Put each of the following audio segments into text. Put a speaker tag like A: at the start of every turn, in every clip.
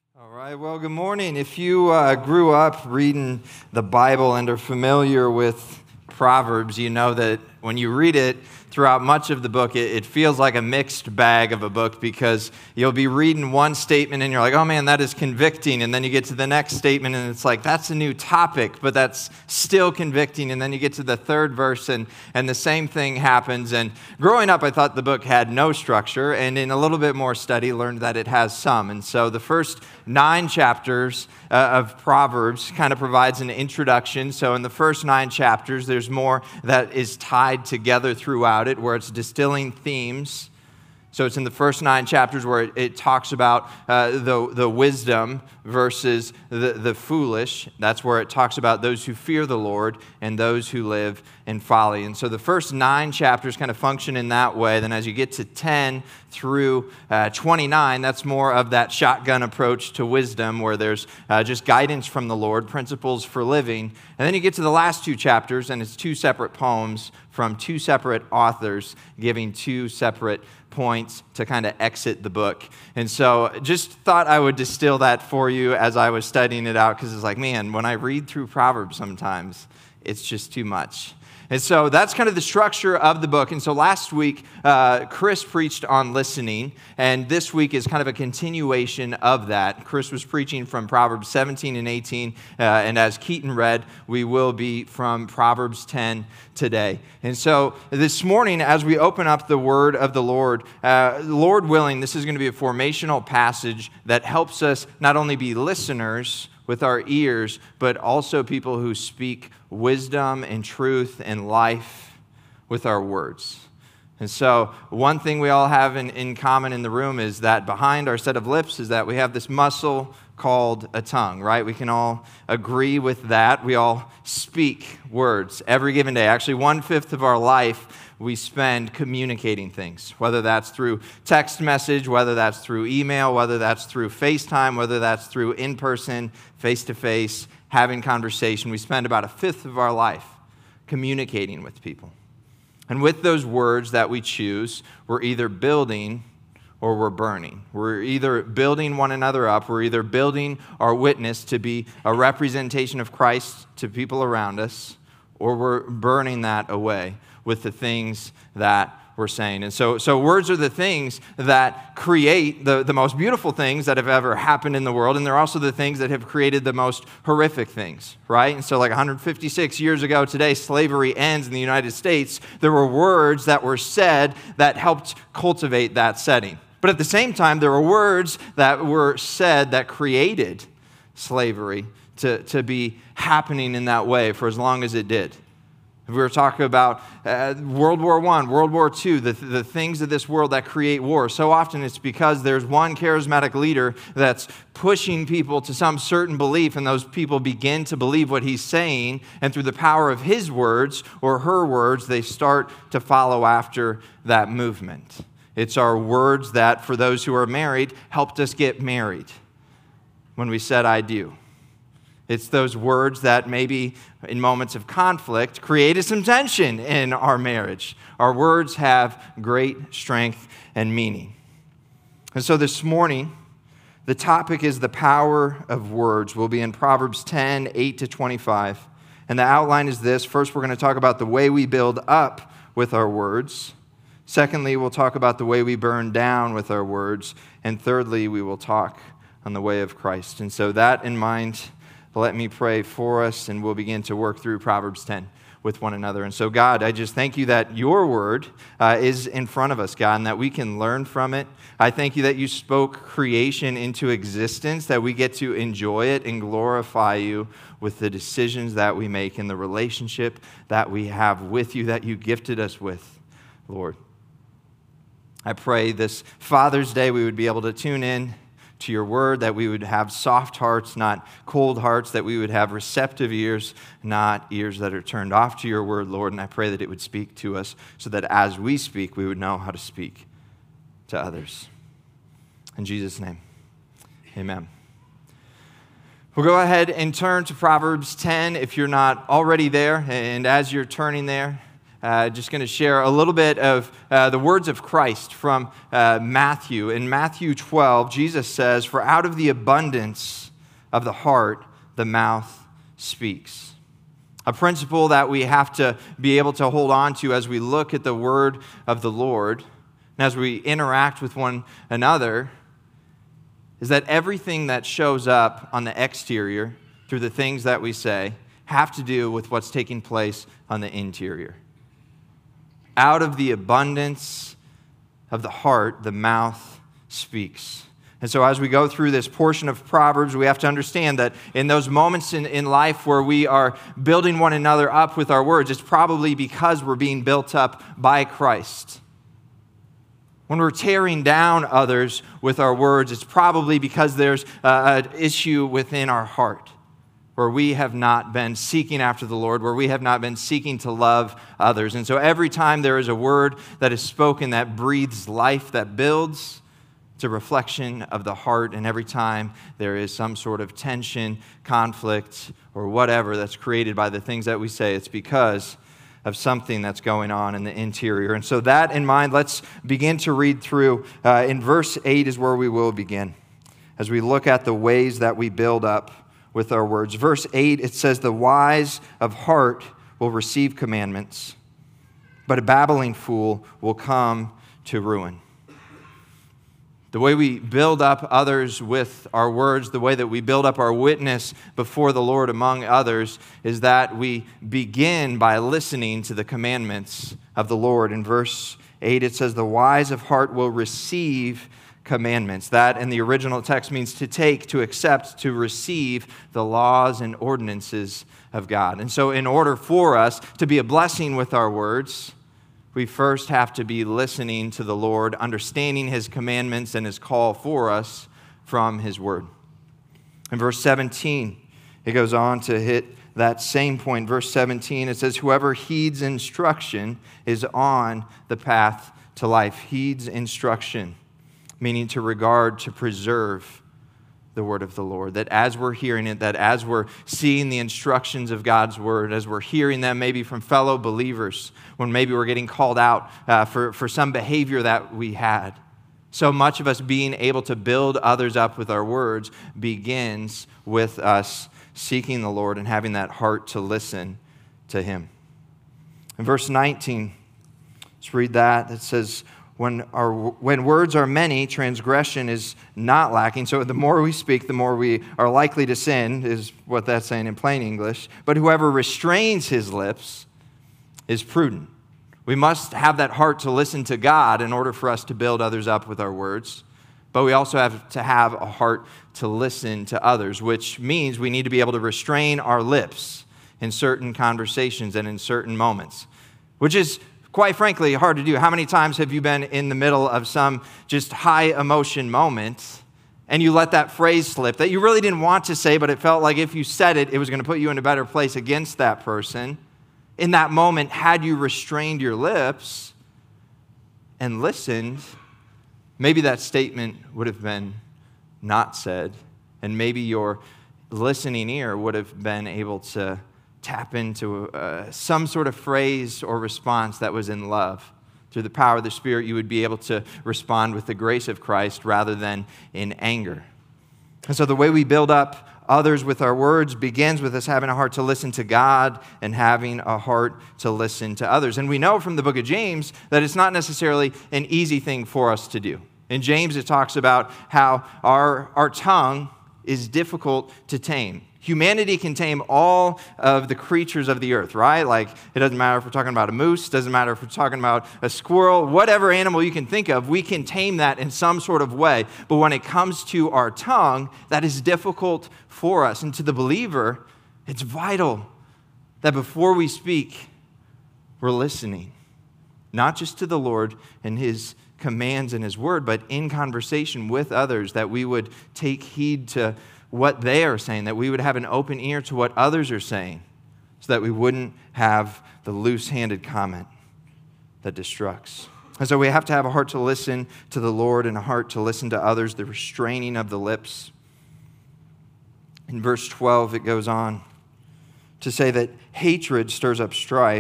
A: All right, well, good morning. If you grew up reading the Bible and are familiar with Proverbs, you know that when you read it throughout much of the book, it feels like a mixed bag of a book because you'll be reading one statement and you're like, oh man, that is convicting. And then you get to the next statement and it's like, that's a new topic, but that's still convicting. And then you get to the third verse and the same thing happens. And growing up, I thought the book had no structure. And in a little bit more study, learned that it has some. And so the first 9 chapters of Proverbs kind of provides an introduction. So in the first 9 chapters, there's more that is tied together throughout it, where it's distilling themes. So it's in the first 9 chapters where it talks about the wisdom versus the foolish. That's where it talks about those who fear the Lord and those who live in folly. And so the first 9 chapters kind of function in that way. Then as you get to 10 through 29, that's more of that shotgun approach to wisdom, where there's just guidance from the Lord, principles for living. And then you get to the last 2 chapters, and it's 2 separate poems from 2 separate authors giving 2 separate points to kind of exit the book. And so just thought I would distill that for you as I was studying it out, because it's like, man, when I read through Proverbs sometimes, it's just too much. And so that's kind of the structure of the book. And so last week, Chris preached on listening, and this week is kind of a continuation of that. Chris was preaching from Proverbs 17 and 18, and as Keaton read, we will be from Proverbs 10 today. And so this morning, as we open up the word of the Lord, Lord willing, this is going to be a formational passage that helps us not only be listeners with our ears, but also people who speak wisdom and truth and life with our words. And so one thing we all have in common in the room is that behind our set of lips is that we have this muscle called a tongue, right? We can all agree with that. We all speak words every given day. Actually, 1/5 of our life we spend communicating things, whether that's through text message, whether that's through email, whether that's through FaceTime, whether that's through in-person, face-to-face, having conversation. We spend about 1/5 of our life communicating with people. And with those words that we choose, we're either building or we're burning. We're either building one another up, we're either building our witness to be a representation of Christ to people around us, or we're burning that away with the things that we're saying. And so words are the things that create the most beautiful things that have ever happened in the world, and they're also the things that have created the most horrific things, right? And so like 156 years ago today, slavery ends in the United States. There were words that were said that helped cultivate that setting. But at the same time, there were words that were said that created slavery to be happening in that way for as long as it did. If we were talking about World War I, World War II, the things of this world that create war, so often it's because there's one charismatic leader that's pushing people to some certain belief, and those people begin to believe what he's saying, and through the power of his words or her words, they start to follow after that movement. It's our words that, for those who are married, helped us get married when we said, I do. It's those words that maybe in moments of conflict created some tension in our marriage. Our words have great strength and meaning. And so this morning, the topic is the power of words. We'll be in Proverbs 10, 8 to 25. And the outline is this. First, we're going to talk about the way we build up with our words. Secondly, we'll talk about the way we burn down with our words. And thirdly, we will talk on the way of Christ. And so that in mind, let me pray for us, and we'll begin to work through Proverbs 10 with one another. And so, God, I just thank you that your word is in front of us, God, and that we can learn from it. I thank you that you spoke creation into existence, that we get to enjoy it and glorify you with the decisions that we make and the relationship that we have with you, that you gifted us with, Lord. I pray this Father's Day we would be able to tune in to your word, that we would have soft hearts, not cold hearts, that we would have receptive ears, not ears that are turned off to your word, Lord. And I pray that it would speak to us so that as we speak, we would know how to speak to others. In Jesus' name, amen. We'll go ahead and turn to Proverbs 10 if you're not already there. And as you're turning there, Just going to share a little bit of the words of Christ from Matthew. In Matthew 12, Jesus says, "For out of the abundance of the heart, the mouth speaks." A principle that we have to be able to hold on to as we look at the word of the Lord and as we interact with one another is that everything that shows up on the exterior through the things that we say have to do with what's taking place on the interior. Out of the abundance of the heart, the mouth speaks. And so as we go through this portion of Proverbs, we have to understand that in those moments in life where we are building one another up with our words, it's probably because we're being built up by Christ. When we're tearing down others with our words, it's probably because there's an issue within our heart, where we have not been seeking after the Lord, where we have not been seeking to love others. And so every time there is a word that is spoken that breathes life, that builds, it's a reflection of the heart. And every time there is some sort of tension, conflict, or whatever that's created by the things that we say, it's because of something that's going on in the interior. And so that in mind, let's begin to read through. In verse 8 is where we will begin, as we look at the ways that we build up with our words. Verse 8, it says, "The wise of heart will receive commandments, but a babbling fool will come to ruin." The way we build up others with our words, the way that we build up our witness before the Lord among others, is that we begin by listening to the commandments of the Lord. In verse 8, it says, "The wise of heart will receive commandments." That in the original text means to take, to accept, to receive the laws and ordinances of God. And so in order for us to be a blessing with our words, we first have to be listening to the Lord, understanding His commandments and His call for us from His word. In verse 17, it goes on to hit that same point. Verse 17, it says, "Whoever heeds instruction is on the path to life." Heeds instruction, meaning to regard, to preserve the word of the Lord. That as we're hearing it, that as we're seeing the instructions of God's word, as we're hearing them maybe from fellow believers, when maybe we're getting called out for some behavior that we had. So much of us being able to build others up with our words begins with us seeking the Lord and having that heart to listen to Him. In verse 19, let's read that. It says, When words are many, transgression is not lacking. So the more we speak, the more we are likely to sin, is what that's saying in plain English. But whoever restrains his lips is prudent. We must have that heart to listen to God in order for us to build others up with our words. But we also have to have a heart to listen to others, which means we need to be able to restrain our lips in certain conversations and in certain moments, which is quite frankly hard to do. How many times have you been in the middle of some just high emotion moment and you let that phrase slip that you really didn't want to say, but it felt like if you said it, it was going to put you in a better place against that person? In that moment, had you restrained your lips and listened, maybe that statement would have been not said, and maybe your listening ear would have been able to tap into some sort of phrase or response that was in love. Through the power of the Spirit, you would be able to respond with the grace of Christ rather than in anger. And so the way we build up others with our words begins with us having a heart to listen to God and having a heart to listen to others. And we know from the book of James that it's not necessarily an easy thing for us to do. In James, it talks about how our tongue is difficult to tame. Humanity can tame all of the creatures of the earth, right? Like, it doesn't matter if we're talking about a moose, doesn't matter if we're talking about a squirrel, whatever animal you can think of, we can tame that in some sort of way. But when it comes to our tongue, that is difficult for us. And to the believer, it's vital that before we speak, we're listening, not just to the Lord and His commands and His word, but in conversation with others, that we would take heed to what they are saying, that we would have an open ear to what others are saying, so that we wouldn't have the loose-handed comment that destructs. And so we have to have a heart to listen to the Lord and a heart to listen to others, the restraining of the lips. In verse 12, it goes on to say that hatred stirs up strife,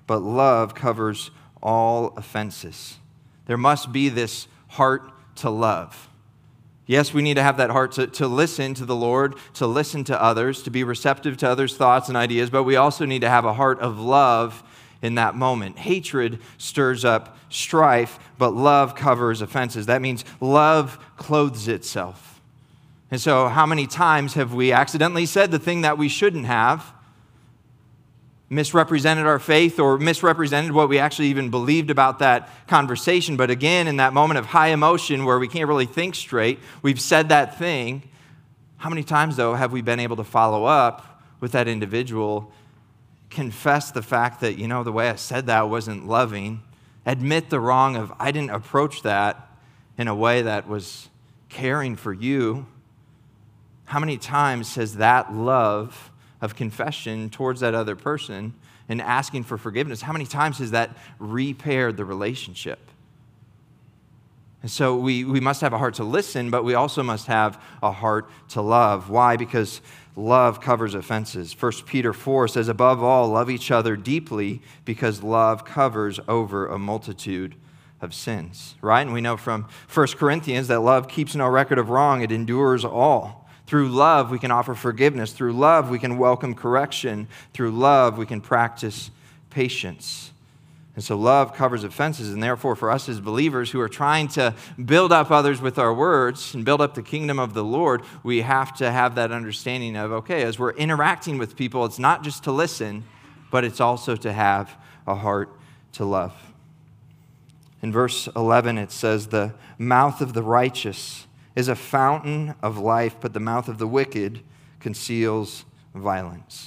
A: but love covers all offenses. There must be this heart to love. Yes, we need to have that heart to listen to the Lord, to listen to others, to be receptive to others' thoughts and ideas, but we also need to have a heart of love in that moment. Hatred stirs up strife, but love covers offenses. That means love clothes itself. And so how many times have we accidentally said the thing that we shouldn't have, misrepresented our faith, or misrepresented what we actually even believed about that conversation? But again, in that moment of high emotion where we can't really think straight, we've said that thing. How many times, though, have we been able to follow up with that individual, confess the fact that, the way I said that wasn't loving, admit the wrong of I didn't approach that in a way that was caring for you? How many times has that love of confession towards that other person and asking for forgiveness, how many times has that repaired the relationship? And so we must have a heart to listen, but we also must have a heart to love. Why? Because love covers offenses. 1 Peter 4 says, above all, love each other deeply because love covers over a multitude of sins. Right? And we know from 1 Corinthians that love keeps no record of wrong. It endures all. Through love, we can offer forgiveness. Through love, we can welcome correction. Through love, we can practice patience. And so love covers offenses, and therefore for us as believers who are trying to build up others with our words and build up the kingdom of the Lord, we have to have that understanding of, okay, as we're interacting with people, it's not just to listen, but it's also to have a heart to love. In verse 11, it says, the mouth of the righteous is a fountain of life, but the mouth of the wicked conceals violence.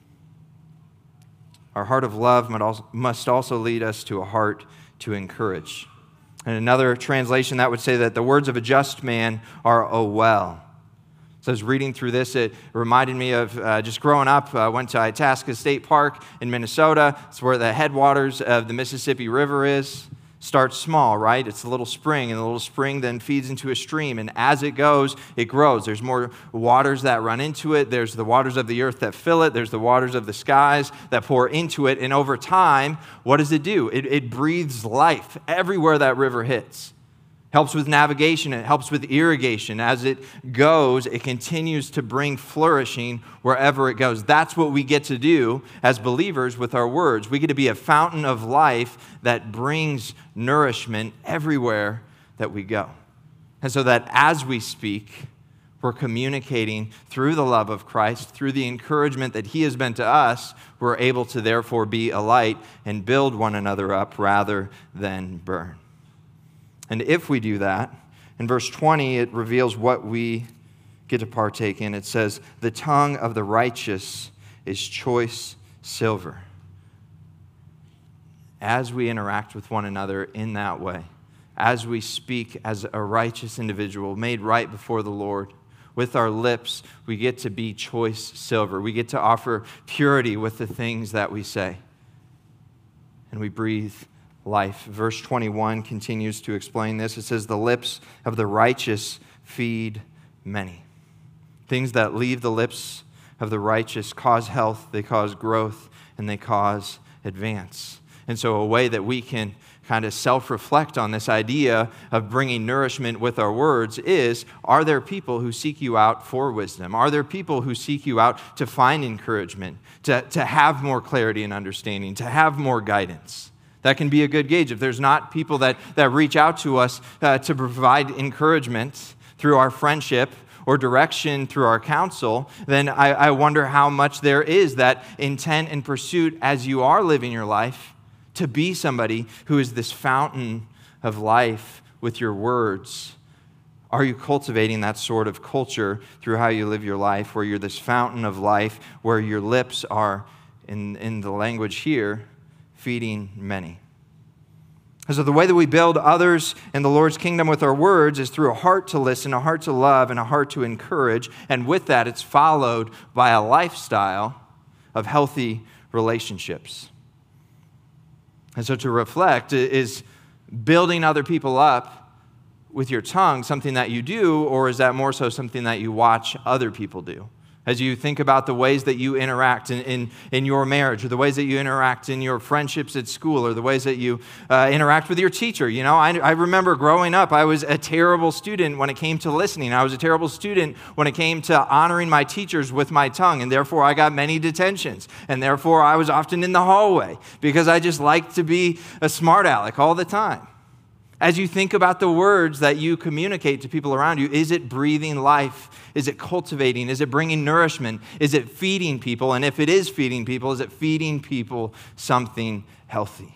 A: Our heart of love must also lead us to a heart to encourage. And another translation that would say that the words of a just man are a well. So as reading through this, it reminded me of just growing up. I went to Itasca State Park in Minnesota. It's where the headwaters of the Mississippi River is. Starts small, right? It's a little spring, and the little spring then feeds into a stream, and as it goes, it grows. There's more waters that run into it. There's the waters of the earth that fill it. There's the waters of the skies that pour into it, and over time, what does it do? It breathes life everywhere that river hits. Helps with navigation, it helps with irrigation. As it goes, it continues to bring flourishing wherever it goes. That's what we get to do as believers with our words. We get to be a fountain of life that brings nourishment everywhere that we go. And so that as we speak, we're communicating through the love of Christ, through the encouragement that He has been to us, we're able to therefore be a light and build one another up rather than burn. And if we do that, in verse 20, it reveals what we get to partake in. It says, the tongue of the righteous is choice silver. As we interact with one another in that way, as we speak as a righteous individual made right before the Lord, with our lips, we get to be choice silver. We get to offer purity with the things that we say. And we breathe life. Verse 21 continues to explain this. It says, the lips of the righteous feed many. Things that leave the lips of the righteous cause health, they cause growth, and they cause advance. And so a way that we can kind of self-reflect on this idea of bringing nourishment with our words is, are there people who seek you out for wisdom? Are there people who seek you out to find encouragement, to have more clarity and understanding, to have more guidance? That can be a good gauge. If there's not people that reach out to us to provide encouragement through our friendship or direction through our counsel, then I wonder how much there is that intent and pursuit as you are living your life to be somebody who is this fountain of life with your words. Are you cultivating that sort of culture through how you live your life, where you're this fountain of life, where your lips are, in the language here, feeding many? And so the way that we build others in the Lord's kingdom with our words is through a heart to listen, a heart to love, and a heart to encourage. And with that, it's followed by a lifestyle of healthy relationships. And so to reflect is building other people up with your tongue something that you do, or is that more so something that you watch other people do? As you think about the ways that you interact in your marriage, or the ways that you interact in your friendships at school, or the ways that you interact with your teacher. You know, I remember growing up, I was a terrible student when it came to listening. I was a terrible student when it came to honoring my teachers with my tongue, and therefore I got many detentions. And therefore I was often in the hallway because I just liked to be a smart aleck all the time. As you think about the words that you communicate to people around you, is it breathing life? Is it cultivating? Is it bringing nourishment? Is it feeding people? And if it is feeding people, is it feeding people something healthy?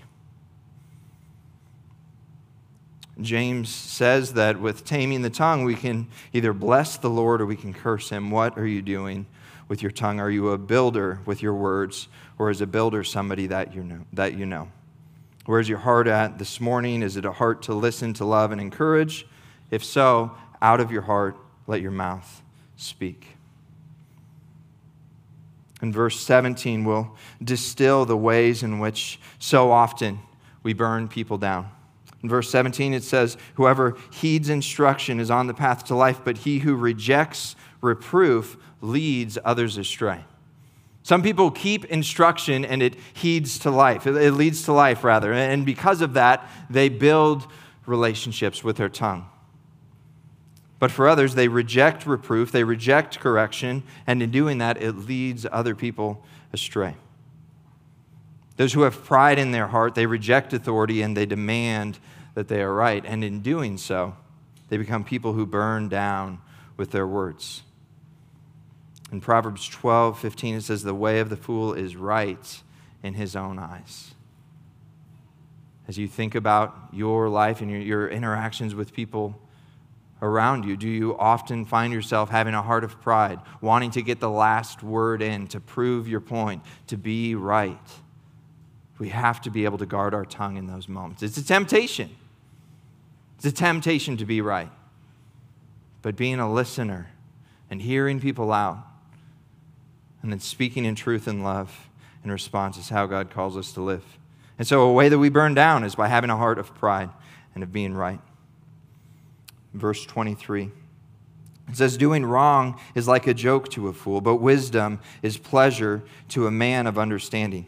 A: James says that with taming the tongue, we can either bless the Lord or we can curse him. What are you doing with your tongue? Are you a builder with your words, or is a builder somebody that you know? Where's your heart at this morning? Is it a heart to listen, to love, and encourage? If so, out of your heart, let your mouth speak. In verse 17, we'll distill the ways in which so often we burn people down. In verse 17, it says, whoever heeds instruction is on the path to life, but he who rejects reproof leads others astray. Some people keep instruction and it heeds to life. It leads to life, rather. And because of that, they build relationships with their tongue. But for others, they reject reproof, they reject correction, and in doing that, it leads other people astray. Those who have pride in their heart, they reject authority and they demand that they are right. And in doing so, they become people who burn down with their words. In Proverbs 12:15, it says, the way of the fool is right in his own eyes. As you think about your life and your interactions with people around you, do you often find yourself having a heart of pride, wanting to get the last word in, to prove your point, to be right? We have to be able to guard our tongue in those moments. It's a temptation. It's a temptation to be right. But being a listener and hearing people out, and then speaking in truth and love in response is how God calls us to live. And so a way that we burn down is by having a heart of pride and of being right. Verse 23, it says, doing wrong is like a joke to a fool, but wisdom is pleasure to a man of understanding.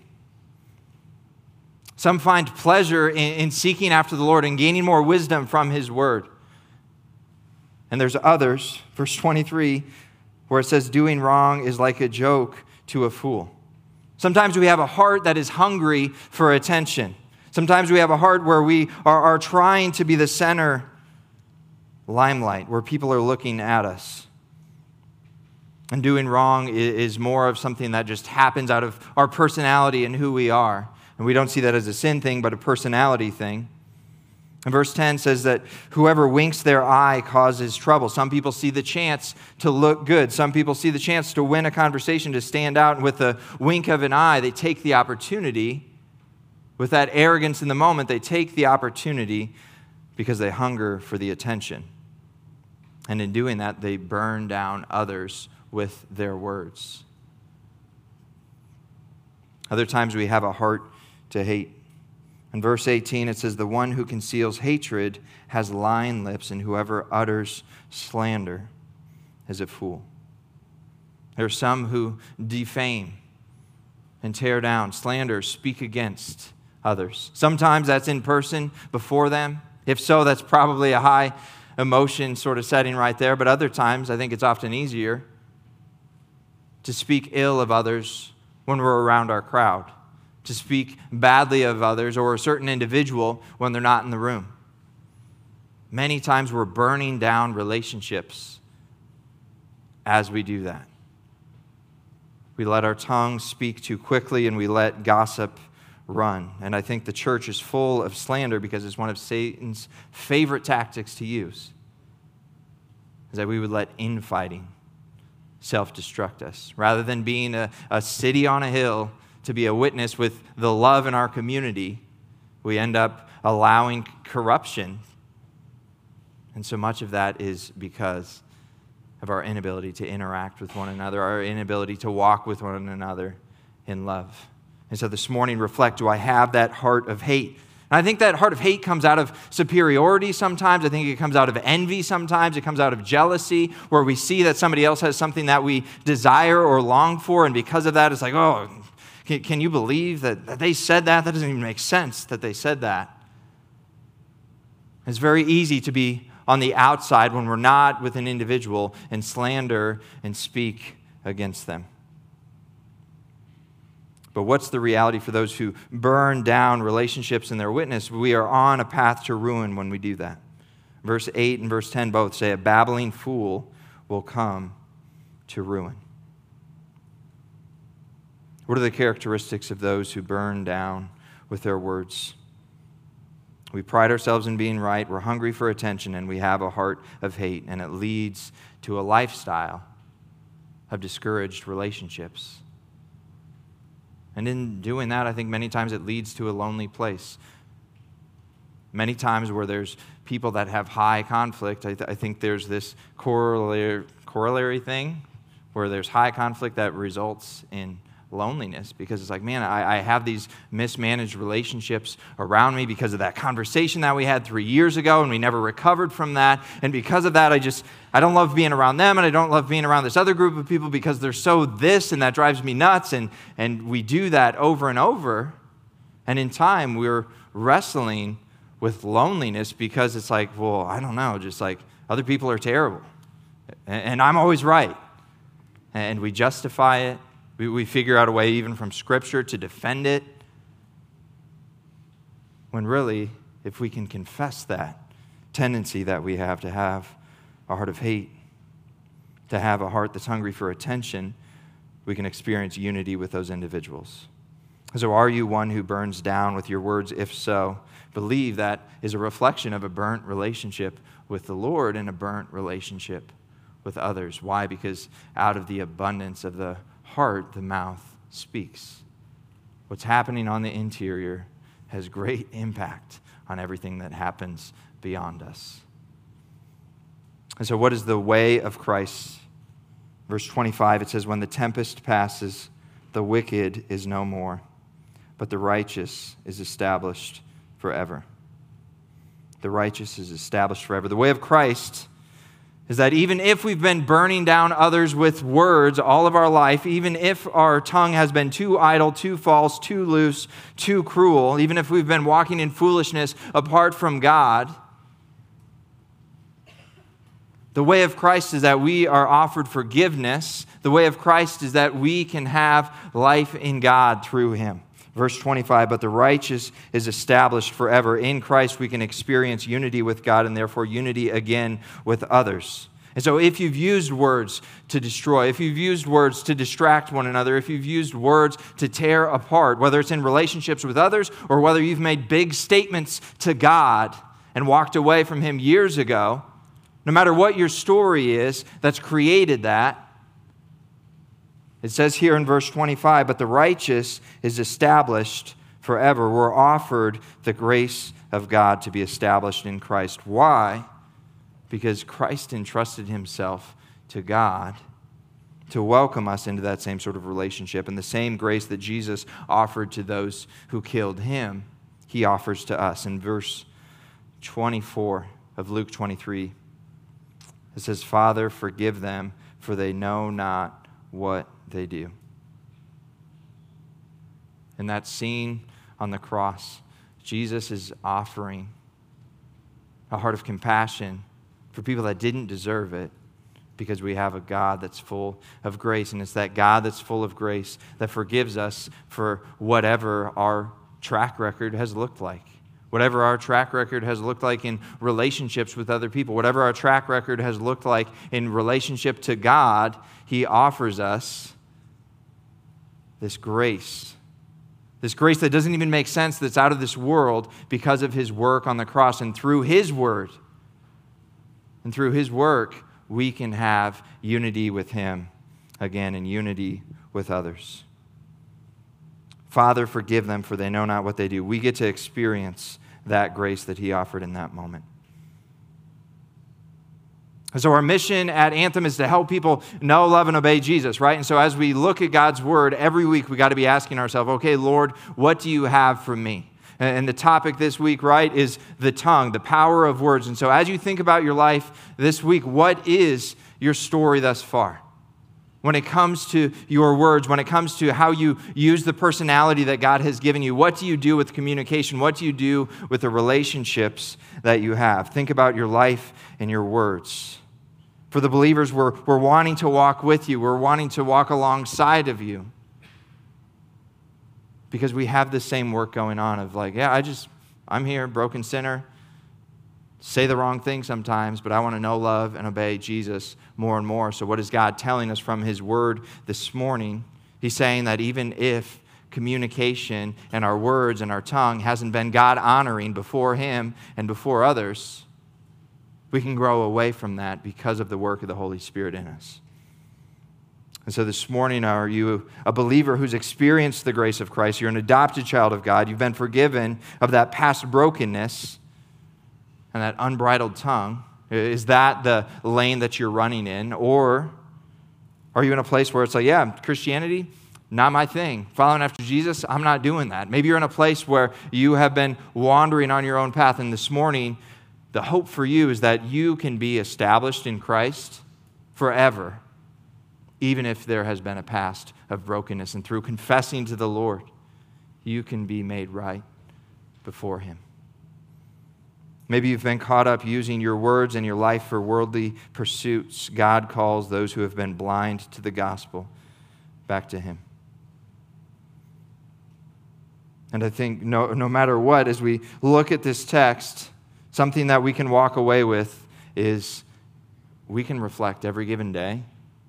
A: Some find pleasure in seeking after the Lord and gaining more wisdom from his word. And there's others, verse 23, where it says doing wrong is like a joke to a fool. Sometimes we have a heart that is hungry for attention. Sometimes we have a heart where we are trying to be the center limelight, where people are looking at us. And doing wrong is more of something that just happens out of our personality and who we are. And we don't see that as a sin thing, but a personality thing. And verse 10 says that whoever winks their eye causes trouble. Some people see the chance to look good. Some people see the chance to win a conversation, to stand out. And with a wink of an eye, they take the opportunity. With that arrogance in the moment, they take the opportunity because they hunger for the attention. And in doing that, they burn down others with their words. Other times we have a heart to hate. In verse 18, it says, the one who conceals hatred has lying lips, and whoever utters slander is a fool. There are some who defame and tear down, slander, speak against others. Sometimes that's in person before them. If so, that's probably a high emotion sort of setting right there. But other times, I think it's often easier to speak ill of others when we're around our crowd, to speak badly of others or a certain individual when they're not in the room. Many times we're burning down relationships as we do that. We let our tongue speak too quickly and we let gossip run. And I think the church is full of slander because it's one of Satan's favorite tactics to use, is that we would let infighting self-destruct us. Rather than being a city on a hill to be a witness with the love in our community, we end up allowing corruption. And so much of that is because of our inability to interact with one another, our inability to walk with one another in love. And so this morning, reflect, do I have that heart of hate? And I think that heart of hate comes out of superiority sometimes. I think it comes out of envy sometimes. It comes out of jealousy, where we see that somebody else has something that we desire or long for, and because of that, it's like, oh, can you believe that they said that? That doesn't even make sense that they said that. It's very easy to be on the outside when we're not with an individual and slander and speak against them. But what's the reality for those who burn down relationships in their witness? We are on a path to ruin when we do that. Verse 8 and verse 10 both say, a babbling fool will come to ruin. What are the characteristics of those who burn down with their words? We pride ourselves in being right, we're hungry for attention, and we have a heart of hate, and it leads to a lifestyle of discouraged relationships. And in doing that, I think many times it leads to a lonely place. Many times where there's people that have high conflict, I think there's this corollary thing where there's high conflict that results in loneliness, because it's like, man, I have these mismanaged relationships around me because of that conversation that we had 3 years ago, and we never recovered from that. And because of that, I don't love being around them, and I don't love being around this other group of people because they're so this, and that drives me nuts. And we do that over and over. And in time, we're wrestling with loneliness because it's like, well, I don't know, just like other people are terrible, and I'm always right. And we justify it. We figure out a way even from Scripture to defend it. When really, if we can confess that tendency that we have to have a heart of hate, to have a heart that's hungry for attention, we can experience unity with those individuals. So are you one who burns down with your words? If so, believe that is a reflection of a burnt relationship with the Lord and a burnt relationship with others. Why? Because out of the abundance of the heart, the mouth speaks. What's happening on the interior has great impact on everything that happens beyond us. And so what is the way of Christ? Verse 25, it says, when the tempest passes, the wicked is no more, but the righteous is established forever. The righteous is established forever. The way of Christ is that even if we've been burning down others with words all of our life, even if our tongue has been too idle, too false, too loose, too cruel, even if we've been walking in foolishness apart from God, the way of Christ is that we are offered forgiveness. The way of Christ is that we can have life in God through Him. Verse 25, but the righteous is established forever. In Christ we can experience unity with God and therefore unity again with others. And so if you've used words to destroy, if you've used words to distract one another, if you've used words to tear apart, whether it's in relationships with others or whether you've made big statements to God and walked away from Him years ago, no matter what your story is that's created that, it says here in verse 25, but the righteous is established forever. We're offered the grace of God to be established in Christ. Why? Because Christ entrusted Himself to God to welcome us into that same sort of relationship. And the same grace that Jesus offered to those who killed Him, He offers to us. In verse 24 of Luke 23, it says, Father, forgive them, for they know not what they do. In that scene on the cross, Jesus is offering a heart of compassion for people that didn't deserve it, because we have a God that's full of grace. And it's that God that's full of grace that forgives us for whatever our track record has looked like. Whatever our track record has looked like in relationships with other people, whatever our track record has looked like in relationship to God, He offers us this grace that doesn't even make sense, that's out of this world because of His work on the cross. And through His word and through His work, we can have unity with Him again and unity with others. Father, forgive them, for they know not what they do. We get to experience that grace that He offered in that moment. And so our mission at Anthem is to help people know, love, and obey Jesus, right? And so as we look at God's Word, every week we got to be asking ourselves, okay, Lord, what do You have for me? And the topic this week, right, is the tongue, the power of words. And so as you think about your life this week, what is your story thus far? When it comes to your words, when it comes to how you use the personality that God has given you, what do you do with communication? What do you do with the relationships that you have? Think about your life and your words. For the believers, we're wanting to walk with you. We're wanting to walk alongside of you. Because we have the same work going on of like, yeah, I'm here, broken sinner, say the wrong thing sometimes, but I want to know, love, and obey Jesus more and more. So what is God telling us from his word this morning? He's saying that even if communication and our words and our tongue hasn't been God-honoring before him and before others, we can grow away from that because of the work of the Holy Spirit in us. And so this morning, are you a believer who's experienced the grace of Christ? You're an adopted child of God. You've been forgiven of that past brokenness and that unbridled tongue. Is that the lane that you're running in? Or are you in a place where it's like, yeah, Christianity, not my thing. Following after Jesus, I'm not doing that. Maybe you're in a place where you have been wandering on your own path. And this morning, the hope for you is that you can be established in Christ forever, even if there has been a past of brokenness. And through confessing to the Lord, you can be made right before him. Maybe you've been caught up using your words and your life for worldly pursuits. God calls those who have been blind to the gospel back to him. And I think no matter what, as we look at this text, something that we can walk away with is we can reflect every given day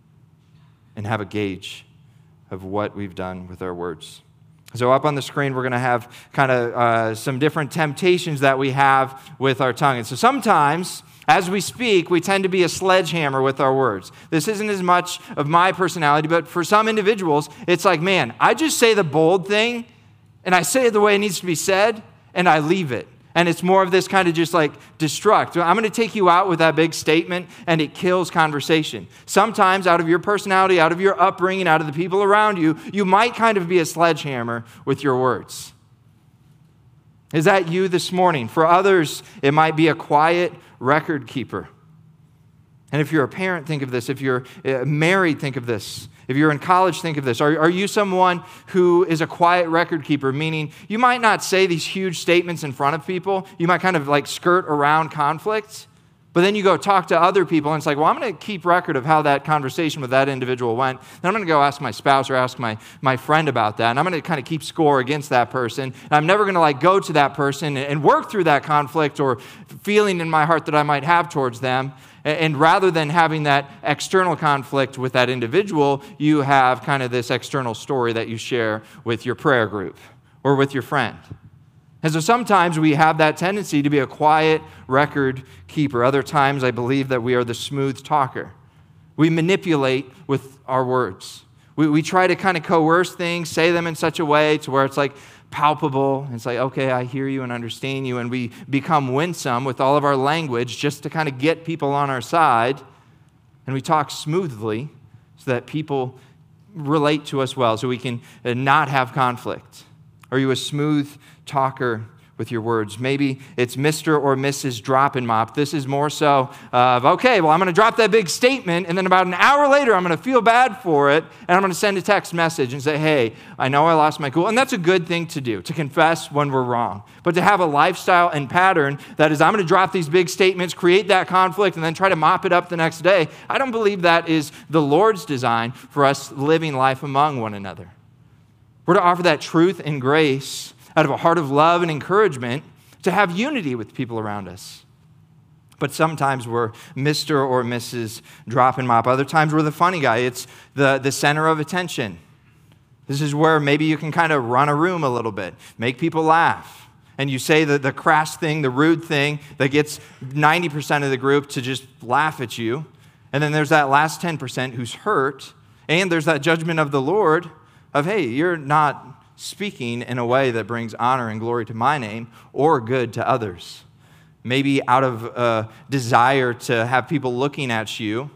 A: and have a gauge of what we've done with our words. So up on the screen, we're going to have kind of some different temptations that we have with our tongue. And so sometimes, as we speak, we tend to be a sledgehammer with our words. This isn't as much of my personality, but for some individuals, it's like, man, I just say the bold thing, and I say it the way it needs to be said, and I leave it. And it's more of this kind of just like destruct. I'm going to take you out with that big statement, and it kills conversation. Sometimes out of your personality, out of your upbringing, out of the people around you, you might kind of be a sledgehammer with your words. Is that you this morning? For others, it might be a quiet record keeper. And if you're a parent, think of this. If you're married, think of this. If you're in college, think of this. Are you someone who is a quiet record keeper, meaning you might not say these huge statements in front of people. You might kind of like skirt around conflicts, but then you go talk to other people, and it's like, well, I'm going to keep record of how that conversation with that individual went. Then I'm going to go ask my spouse or ask my friend about that, and I'm going to kind of keep score against that person. And I'm never going to like go to that person and work through that conflict or feeling in my heart that I might have towards them. And rather than having that external conflict with that individual, you have kind of this external story that you share with your prayer group or with your friend. And so sometimes we have that tendency to be a quiet record keeper. Other times I believe that we are the smooth talker. We manipulate with our words. We try to kind of coerce things, say them in such a way to where it's like palpable. It's like, okay, I hear you and understand you. And we become winsome with all of our language just to kind of get people on our side. And we talk smoothly so that people relate to us well, so we can not have conflict. Are you a smooth talker with your words? Maybe it's Mr. or Mrs. Drop and Mop. This is more so of, okay, well, I'm going to drop that big statement, and then about an hour later, I'm going to feel bad for it, and I'm going to send a text message and say, hey, I know I lost my cool. And that's a good thing to do, to confess when we're wrong. But to have a lifestyle and pattern that is, I'm going to drop these big statements, create that conflict, and then try to mop it up the next day, I don't believe that is the Lord's design for us living life among one another. We're to offer that truth and grace out of a heart of love and encouragement to have unity with people around us. But sometimes we're Mr. or Mrs. Drop and Mop. Other times we're the funny guy. It's the center of attention. This is where maybe you can kind of run a room a little bit, make people laugh. And you say the crass thing, the rude thing that gets 90% of the group to just laugh at you. And then there's that last 10% who's hurt. And there's that judgment of the Lord of, hey, you're not speaking in a way that brings honor and glory to my name or good to others. Maybe out of a desire to have people looking at you,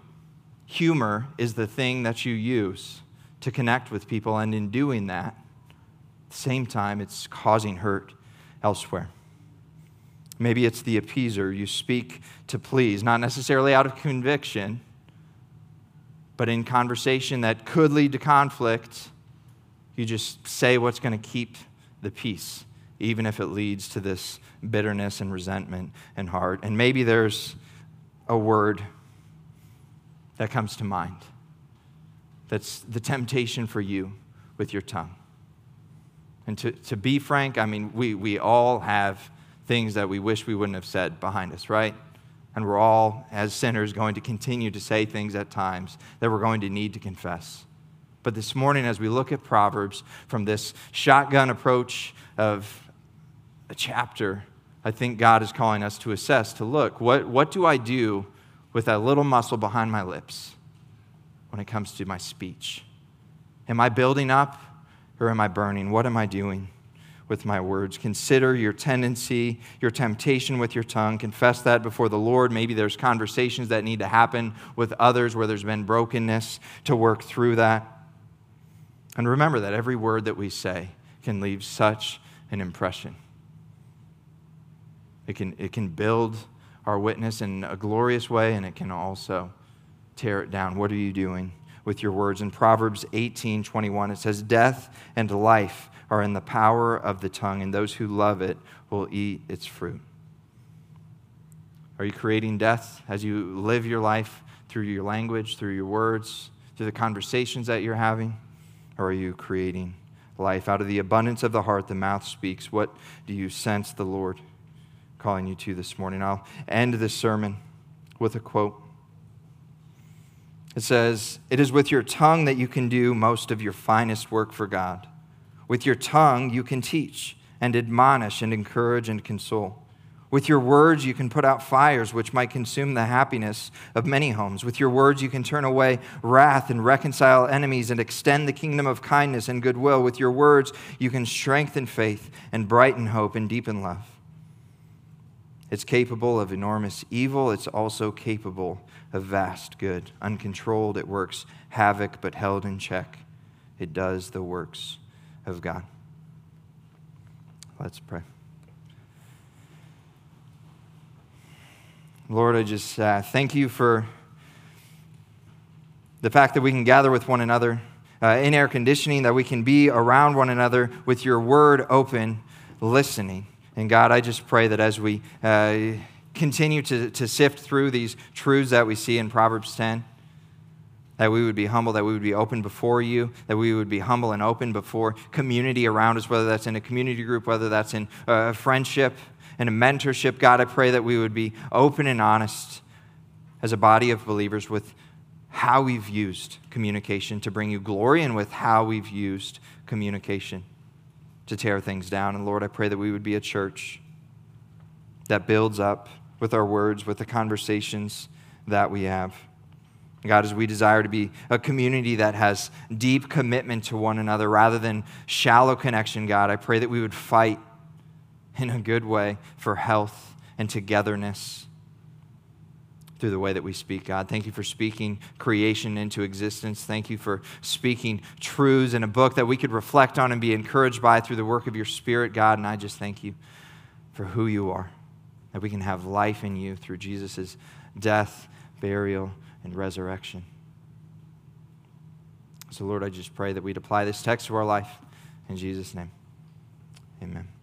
A: humor is the thing that you use to connect with people. And in doing that, at the same time, it's causing hurt elsewhere. Maybe it's the appeaser. You speak to please, not necessarily out of conviction, but in conversation that could lead to conflict, you just say what's going to keep the peace, even if it leads to this bitterness and resentment and heart. And maybe there's a word that comes to mind that's the temptation for you with your tongue. And to be frank, I mean, we all have things that we wish we wouldn't have said behind us, right? And we're all, as sinners, going to continue to say things at times that we're going to need to confess. But this morning, as we look at Proverbs from this shotgun approach of a chapter, I think God is calling us to assess, to look, what do I do with that little muscle behind my lips when it comes to my speech? Am I building up or am I burning? What am I doing with my words? Consider your tendency, your temptation with your tongue. Confess that before the Lord. Maybe there's conversations that need to happen with others where there's been brokenness to work through that. And remember that every word that we say can leave such an impression. It can build our witness in a glorious way, and it can also tear it down. What are you doing with your words? In Proverbs 18:21, it says, "Death and life are in the power of the tongue, and those who love it will eat its fruit." Are you creating death as you live your life through your language, through your words, through the conversations that you're having? Or are you creating life? Out of the abundance of the heart, the mouth speaks. What do you sense the Lord calling you to this morning? I'll end this sermon with a quote. It says, "It is with your tongue that you can do most of your finest work for God. With your tongue you can teach and admonish and encourage and console. With your words you can put out fires which might consume the happiness of many homes. With your words you can turn away wrath and reconcile enemies and extend the kingdom of kindness and goodwill. With your words you can strengthen faith and brighten hope and deepen love. It's capable of enormous evil. It's also capable of vast good. Uncontrolled, it works havoc, but held in check, it does the works of God." Let's pray. Lord, I just thank you for the fact that we can gather with one another in air conditioning, that we can be around one another with your word open, listening. And God, I just pray that as we continue to sift through these truths that we see in Proverbs 10, that we would be humble, that we would be open before you, that we would be humble and open before community around us, whether that's in a community group, whether that's in a friendship and a mentorship. God, I pray that we would be open and honest as a body of believers with how we've used communication to bring you glory and with how we've used communication to tear things down. And Lord, I pray that we would be a church that builds up with our words, with the conversations that we have. God, as we desire to be a community that has deep commitment to one another rather than shallow connection, God, I pray that we would fight in a good way for health and togetherness through the way that we speak, God. Thank you for speaking creation into existence. Thank you for speaking truths in a book that we could reflect on and be encouraged by through the work of your Spirit, God. And I just thank you for who you are, that we can have life in you through Jesus' death, burial, and resurrection. So, Lord, I just pray that we'd apply this text to our life. In Jesus' name, amen.